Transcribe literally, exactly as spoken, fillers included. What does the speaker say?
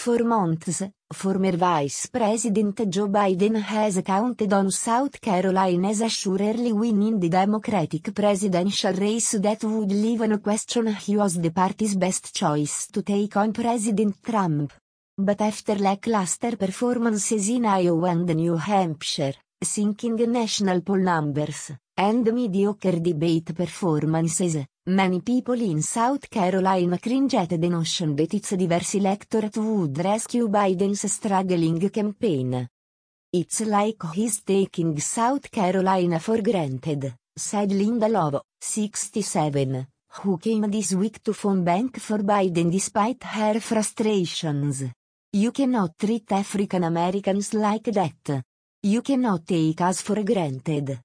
for months, former Vice President Joe Biden has counted on South Carolina's surely winning the Democratic presidential race that would leave no question he was the party's best choice to take on President Trump. But after lackluster performances in Iowa and New Hampshire, sinking national poll numbers, and mediocre debate performances, many people in South Carolina cringe at the notion that its diverse electorate would rescue Biden's struggling campaign. It's like he's taking South Carolina for granted, said Linda Love, sixty-seven, who came this week to phone bank for Biden despite her frustrations. You cannot treat African Americans like that. You cannot take us for granted.